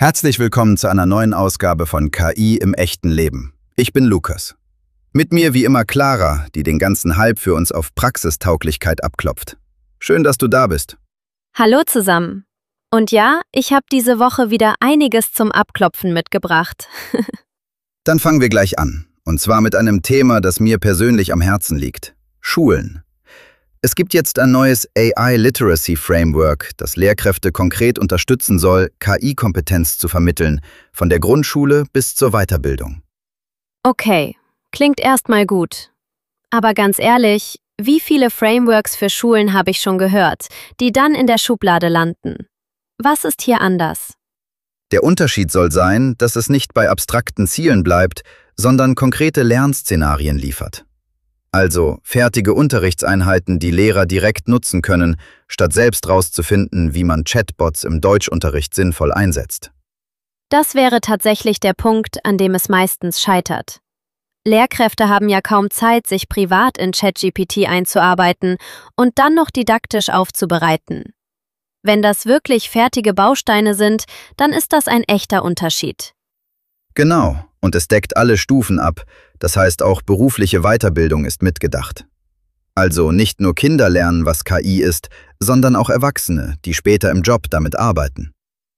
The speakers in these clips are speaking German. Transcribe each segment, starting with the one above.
Herzlich willkommen zu einer neuen Ausgabe von KI im echten Leben. Ich bin Lukas. Mit mir wie immer Clara, die den ganzen Hype für uns auf Praxistauglichkeit abklopft. Schön, dass du da bist. Hallo zusammen. Und ja, ich habe diese Woche wieder einiges zum Abklopfen mitgebracht. Dann fangen wir gleich an. Und zwar mit einem Thema, das mir persönlich am Herzen liegt. Schulen. Es gibt jetzt ein neues AI Literacy Framework, das Lehrkräfte konkret unterstützen soll, KI-Kompetenz zu vermitteln, von der Grundschule bis zur Weiterbildung. Okay, klingt erstmal gut. Aber ganz ehrlich, wie viele Frameworks für Schulen habe ich schon gehört, die dann in der Schublade landen? Was ist hier anders? Der Unterschied soll sein, dass es nicht bei abstrakten Zielen bleibt, sondern konkrete Lernszenarien liefert. Also fertige Unterrichtseinheiten, die Lehrer direkt nutzen können, statt selbst rauszufinden, wie man Chatbots im Deutschunterricht sinnvoll einsetzt. Das wäre tatsächlich der Punkt, an dem es meistens scheitert. Lehrkräfte haben ja kaum Zeit, sich privat in ChatGPT einzuarbeiten und dann noch didaktisch aufzubereiten. Wenn das wirklich fertige Bausteine sind, dann ist das ein echter Unterschied. Genau, und es deckt alle Stufen ab, das heißt auch berufliche Weiterbildung ist mitgedacht. Also nicht nur Kinder lernen, was KI ist, sondern auch Erwachsene, die später im Job damit arbeiten.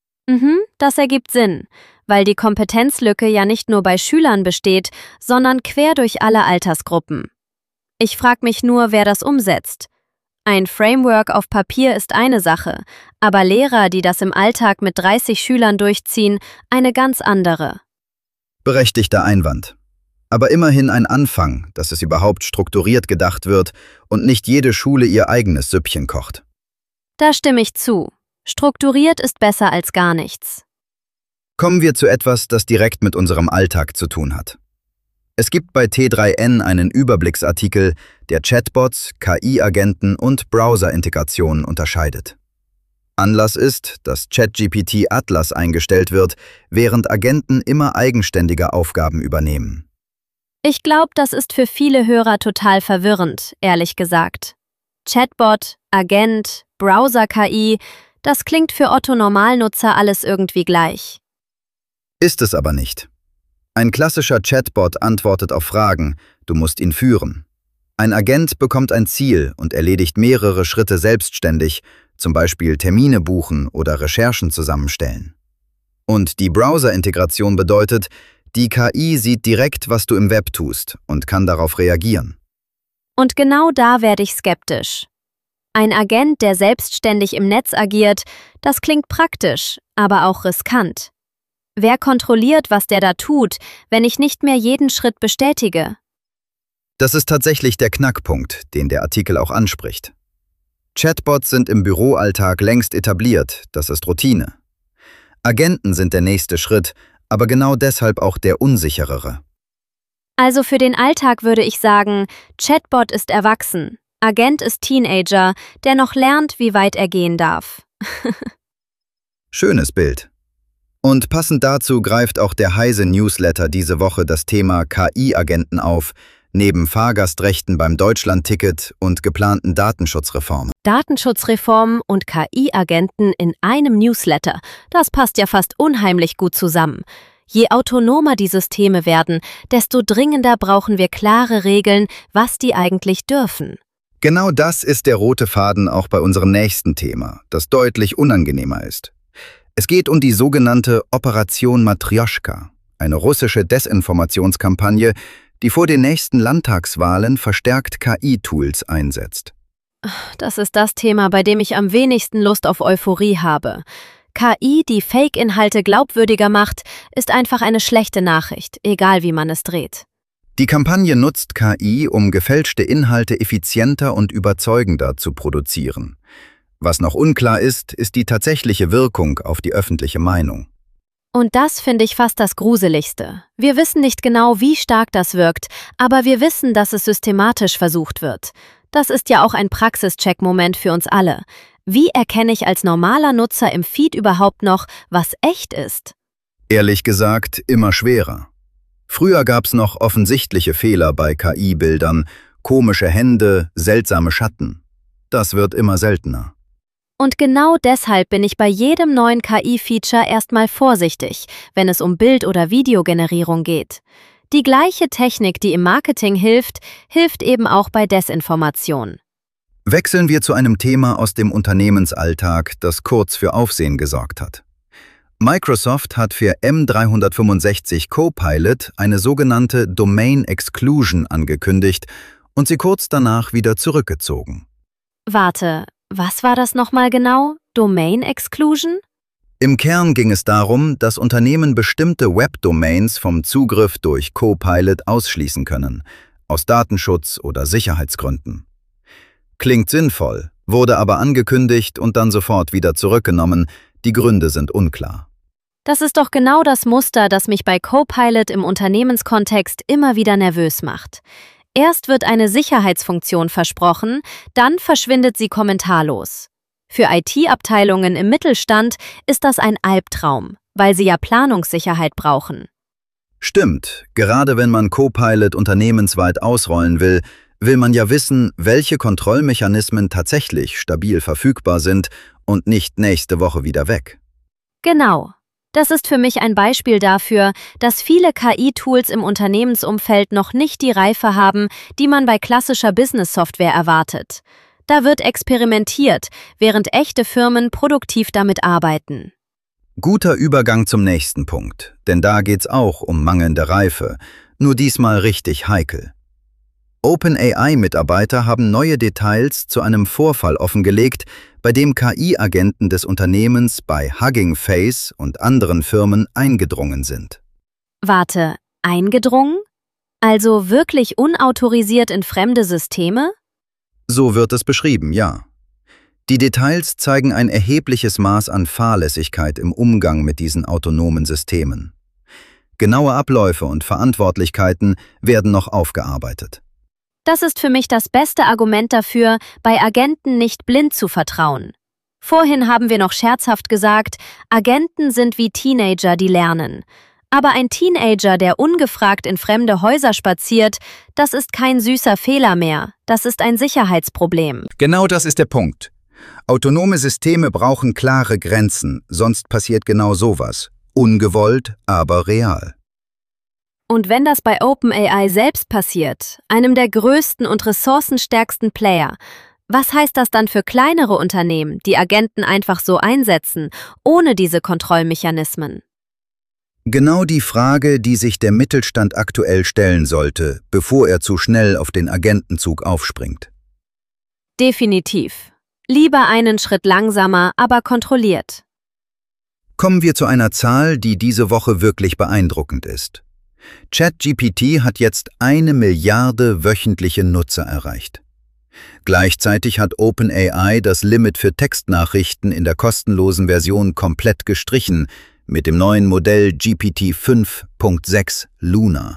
Das ergibt Sinn, weil die Kompetenzlücke ja nicht nur bei Schülern besteht, sondern quer durch alle Altersgruppen. Ich frage mich nur, wer das umsetzt. Ein Framework auf Papier ist eine Sache, aber Lehrer, die das im Alltag mit 30 Schülern durchziehen, eine ganz andere. Berechtigter Einwand. Aber immerhin ein Anfang, dass es überhaupt strukturiert gedacht wird und nicht jede Schule ihr eigenes Süppchen kocht. Da stimme ich zu. Strukturiert ist besser als gar nichts. Kommen wir zu etwas, das direkt mit unserem Alltag zu tun hat. Es gibt bei T3N einen Überblicksartikel, der Chatbots, KI-Agenten und Browser-Integrationen unterscheidet. Anlass ist, dass ChatGPT Atlas eingestellt wird, während Agenten immer eigenständiger Aufgaben übernehmen. Ich glaube, das ist für viele Hörer total verwirrend, ehrlich gesagt. Chatbot, Agent, Browser-KI, das klingt für Otto-Normalnutzer alles irgendwie gleich. Ist es aber nicht. Ein klassischer Chatbot antwortet auf Fragen, du musst ihn führen. Ein Agent bekommt ein Ziel und erledigt mehrere Schritte selbstständig, zum Beispiel Termine buchen oder Recherchen zusammenstellen. Und die Browser-Integration bedeutet, die KI sieht direkt, was du im Web tust und kann darauf reagieren. Und genau da werde ich skeptisch. Ein Agent, der selbstständig im Netz agiert, das klingt praktisch, aber auch riskant. Wer kontrolliert, was der da tut, wenn ich nicht mehr jeden Schritt bestätige? Das ist tatsächlich der Knackpunkt, den der Artikel auch anspricht. Chatbots sind im Büroalltag längst etabliert, das ist Routine. Agenten sind der nächste Schritt, aber genau deshalb auch der unsicherere. Also für den Alltag würde ich sagen, Chatbot ist erwachsen, Agent ist Teenager, der noch lernt, wie weit er gehen darf. Schönes Bild. Und passend dazu greift auch der Heise Newsletter diese Woche das Thema KI-Agenten auf, neben Fahrgastrechten beim Deutschlandticket und geplanten Datenschutzreformen. Datenschutzreformen und KI-Agenten in einem Newsletter, das passt ja fast unheimlich gut zusammen. Je autonomer die Systeme werden, desto dringender brauchen wir klare Regeln, was die eigentlich dürfen. Genau das ist der rote Faden auch bei unserem nächsten Thema, das deutlich unangenehmer ist. Es geht um die sogenannte Operation Matrjoschka, eine russische Desinformationskampagne, die vor den nächsten Landtagswahlen verstärkt KI-Tools einsetzt. Das ist das Thema, bei dem ich am wenigsten Lust auf Euphorie habe. KI, die Fake-Inhalte glaubwürdiger macht, ist einfach eine schlechte Nachricht, egal wie man es dreht. Die Kampagne nutzt KI, um gefälschte Inhalte effizienter und überzeugender zu produzieren. Was noch unklar ist, ist die tatsächliche Wirkung auf die öffentliche Meinung. Und das finde ich fast das Gruseligste. Wir wissen nicht genau, wie stark das wirkt, aber wir wissen, dass es systematisch versucht wird. Das ist ja auch ein Praxischeck-Moment für uns alle. Wie erkenne ich als normaler Nutzer im Feed überhaupt noch, was echt ist? Ehrlich gesagt, immer schwerer. Früher gab es noch offensichtliche Fehler bei KI-Bildern, komische Hände, seltsame Schatten. Das wird immer seltener. Und genau deshalb bin ich bei jedem neuen KI-Feature erstmal vorsichtig, wenn es um Bild- oder Videogenerierung geht. Die gleiche Technik, die im Marketing hilft, hilft eben auch bei Desinformation. Wechseln wir zu einem Thema aus dem Unternehmensalltag, das kurz für Aufsehen gesorgt hat. Microsoft hat für M365 Copilot eine sogenannte Domain Exclusion angekündigt und sie kurz danach wieder zurückgezogen. Warte, was war das nochmal genau? Domain Exclusion? Im Kern ging es darum, dass Unternehmen bestimmte Webdomains vom Zugriff durch Copilot ausschließen können, aus Datenschutz- oder Sicherheitsgründen. Klingt sinnvoll, wurde aber angekündigt und dann sofort wieder zurückgenommen, die Gründe sind unklar. Das ist doch genau das Muster, das mich bei Copilot im Unternehmenskontext immer wieder nervös macht. Erst wird eine Sicherheitsfunktion versprochen, dann verschwindet sie kommentarlos. Für IT-Abteilungen im Mittelstand ist das ein Albtraum, weil sie ja Planungssicherheit brauchen. Stimmt, gerade wenn man Copilot unternehmensweit ausrollen will, will man ja wissen, welche Kontrollmechanismen tatsächlich stabil verfügbar sind und nicht nächste Woche wieder weg. Genau. Das ist für mich ein Beispiel dafür, dass viele KI-Tools im Unternehmensumfeld noch nicht die Reife haben, die man bei klassischer Business-Software erwartet. Da wird experimentiert, während echte Firmen produktiv damit arbeiten. Guter Übergang zum nächsten Punkt, denn da geht's auch um mangelnde Reife, nur diesmal richtig heikel. OpenAI-Mitarbeiter haben neue Details zu einem Vorfall offengelegt, bei dem KI-Agenten des Unternehmens bei Hugging Face und anderen Firmen eingedrungen sind. Warte, eingedrungen? Also wirklich unautorisiert in fremde Systeme? So wird es beschrieben, ja. Die Details zeigen ein erhebliches Maß an Fahrlässigkeit im Umgang mit diesen autonomen Systemen. Genaue Abläufe und Verantwortlichkeiten werden noch aufgearbeitet. Das ist für mich das beste Argument dafür, bei Agenten nicht blind zu vertrauen. Vorhin haben wir noch scherzhaft gesagt, Agenten sind wie Teenager, die lernen. Aber ein Teenager, der ungefragt in fremde Häuser spaziert, das ist kein süßer Fehler mehr, das ist ein Sicherheitsproblem. Genau das ist der Punkt. Autonome Systeme brauchen klare Grenzen, sonst passiert genau sowas. Ungewollt, aber real. Und wenn das bei OpenAI selbst passiert, einem der größten und ressourcenstärksten Player, was heißt das dann für kleinere Unternehmen, die Agenten einfach so einsetzen, ohne diese Kontrollmechanismen? Genau die Frage, die sich der Mittelstand aktuell stellen sollte, bevor er zu schnell auf den Agentenzug aufspringt. Definitiv. Lieber einen Schritt langsamer, aber kontrolliert. Kommen wir zu einer Zahl, die diese Woche wirklich beeindruckend ist. ChatGPT hat jetzt 1 Milliarde wöchentliche Nutzer erreicht. Gleichzeitig hat OpenAI das Limit für Textnachrichten in der kostenlosen Version komplett gestrichen mit dem neuen Modell GPT 5.6 Luna.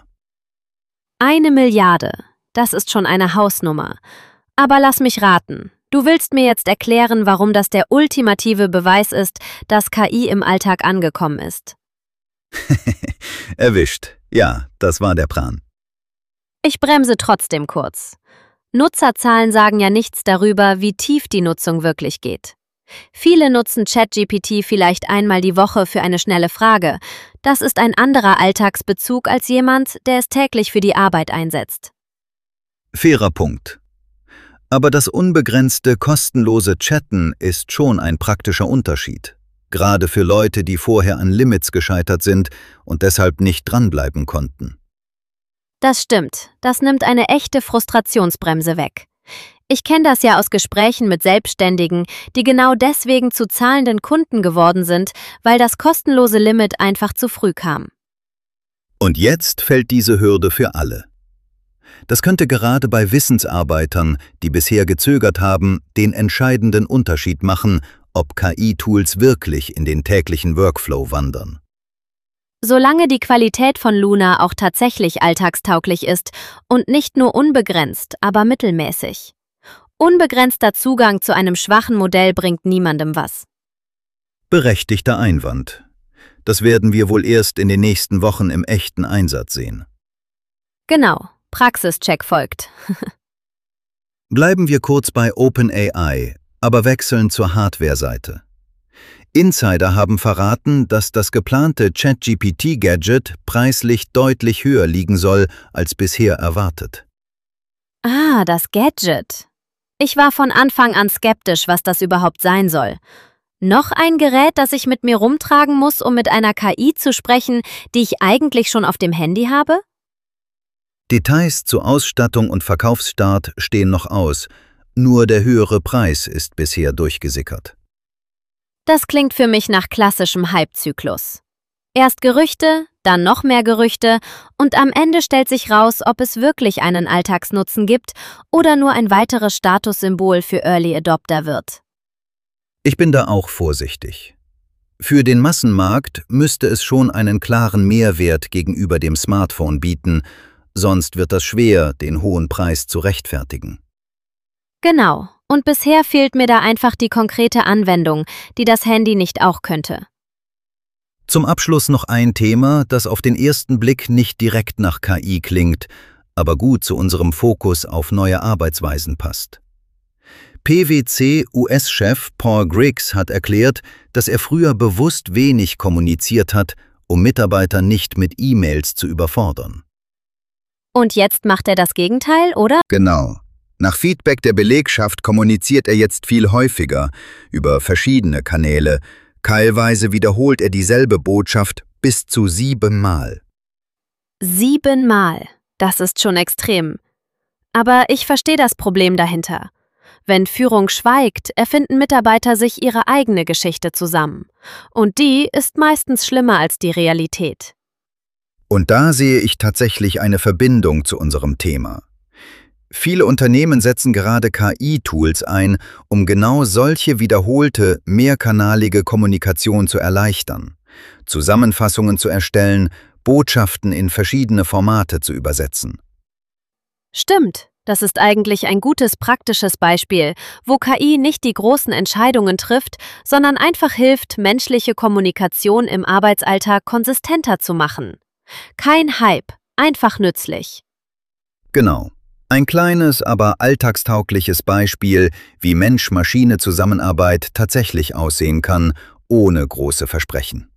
1 Milliarde, das ist schon eine Hausnummer. Aber lass mich raten. Du willst mir jetzt erklären, warum das der ultimative Beweis ist, dass KI im Alltag angekommen ist. Erwischt. Ja, das war der Plan. Ich bremse trotzdem kurz. Nutzerzahlen sagen ja nichts darüber, wie tief die Nutzung wirklich geht. Viele nutzen ChatGPT vielleicht einmal die Woche für eine schnelle Frage. Das ist ein anderer Alltagsbezug als jemand, der es täglich für die Arbeit einsetzt. Fairer Punkt. Aber das unbegrenzte, kostenlose Chatten ist schon ein praktischer Unterschied. Gerade für Leute, die vorher an Limits gescheitert sind und deshalb nicht dranbleiben konnten. Das stimmt, das nimmt eine echte Frustrationsbremse weg. Ich kenne das ja aus Gesprächen mit Selbstständigen, die genau deswegen zu zahlenden Kunden geworden sind, weil das kostenlose Limit einfach zu früh kam. Und jetzt fällt diese Hürde für alle. Das könnte gerade bei Wissensarbeitern, die bisher gezögert haben, den entscheidenden Unterschied machen, ob KI-Tools wirklich in den täglichen Workflow wandern. Solange die Qualität von Luna auch tatsächlich alltagstauglich ist und nicht nur unbegrenzt, aber mittelmäßig. Unbegrenzter Zugang zu einem schwachen Modell bringt niemandem was. Berechtigter Einwand. Das werden wir wohl erst in den nächsten Wochen im echten Einsatz sehen. Genau, Praxischeck folgt. Bleiben wir kurz bei OpenAI, aber wechseln zur Hardware-Seite. Insider haben verraten, dass das geplante ChatGPT-Gadget preislich deutlich höher liegen soll als bisher erwartet. Ah, das Gadget. Ich war von Anfang an skeptisch, was das überhaupt sein soll. Noch ein Gerät, das ich mit mir rumtragen muss, um mit einer KI zu sprechen, die ich eigentlich schon auf dem Handy habe? Details zu Ausstattung und Verkaufsstart stehen noch aus, nur der höhere Preis ist bisher durchgesickert. Das klingt für mich nach klassischem Hype-Zyklus. Erst Gerüchte, dann noch mehr Gerüchte und am Ende stellt sich raus, ob es wirklich einen Alltagsnutzen gibt oder nur ein weiteres Statussymbol für Early Adopter wird. Ich bin da auch vorsichtig. Für den Massenmarkt müsste es schon einen klaren Mehrwert gegenüber dem Smartphone bieten, sonst wird das schwer, den hohen Preis zu rechtfertigen. Genau, und bisher fehlt mir da einfach die konkrete Anwendung, die das Handy nicht auch könnte. Zum Abschluss noch ein Thema, das auf den ersten Blick nicht direkt nach KI klingt, aber gut zu unserem Fokus auf neue Arbeitsweisen passt. PwC-US-Chef Paul Griggs hat erklärt, dass er früher bewusst wenig kommuniziert hat, um Mitarbeiter nicht mit E-Mails zu überfordern. Und jetzt macht er das Gegenteil, oder? Genau. Nach Feedback der Belegschaft kommuniziert er jetzt viel häufiger über verschiedene Kanäle. Teilweise wiederholt er dieselbe Botschaft bis zu 7 Mal. 7 Mal. Das ist schon extrem. Aber ich verstehe das Problem dahinter. Wenn Führung schweigt, erfinden Mitarbeiter sich ihre eigene Geschichte zusammen. Und die ist meistens schlimmer als die Realität. Und da sehe ich tatsächlich eine Verbindung zu unserem Thema. Viele Unternehmen setzen gerade KI-Tools ein, um genau solche wiederholte, mehrkanalige Kommunikation zu erleichtern, Zusammenfassungen zu erstellen, Botschaften in verschiedene Formate zu übersetzen. Stimmt, das ist eigentlich ein gutes praktisches Beispiel, wo KI nicht die großen Entscheidungen trifft, sondern einfach hilft, menschliche Kommunikation im Arbeitsalltag konsistenter zu machen. Kein Hype, einfach nützlich. Genau. Ein kleines, aber alltagstaugliches Beispiel, wie Mensch-Maschine-Zusammenarbeit tatsächlich aussehen kann, ohne große Versprechen.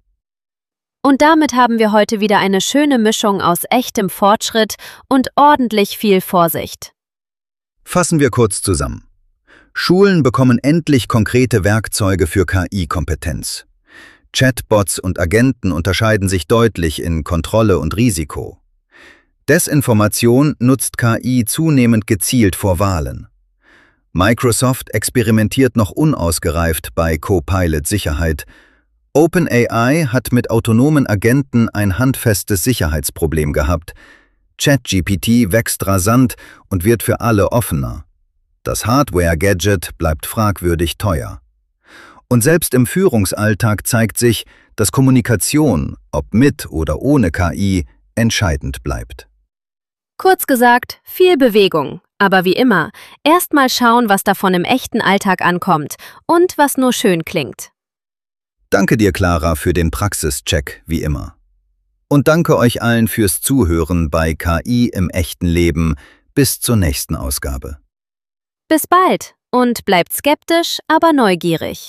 Und damit haben wir heute wieder eine schöne Mischung aus echtem Fortschritt und ordentlich viel Vorsicht. Fassen wir kurz zusammen. Schulen bekommen endlich konkrete Werkzeuge für KI-Kompetenz. Chatbots und Agenten unterscheiden sich deutlich in Kontrolle und Risiko. Desinformation nutzt KI zunehmend gezielt vor Wahlen. Microsoft experimentiert noch unausgereift bei Copilot-Sicherheit. OpenAI hat mit autonomen Agenten ein handfestes Sicherheitsproblem gehabt. ChatGPT wächst rasant und wird für alle offener. Das Hardware-Gadget bleibt fragwürdig teuer. Und selbst im Führungsalltag zeigt sich, dass Kommunikation, ob mit oder ohne KI, entscheidend bleibt. Kurz gesagt, viel Bewegung. Aber wie immer, erst mal schauen, was davon im echten Alltag ankommt und was nur schön klingt. Danke dir, Clara, für den Praxischeck, wie immer. Und danke euch allen fürs Zuhören bei KI im echten Leben. Bis zur nächsten Ausgabe. Bis bald und bleibt skeptisch, aber neugierig.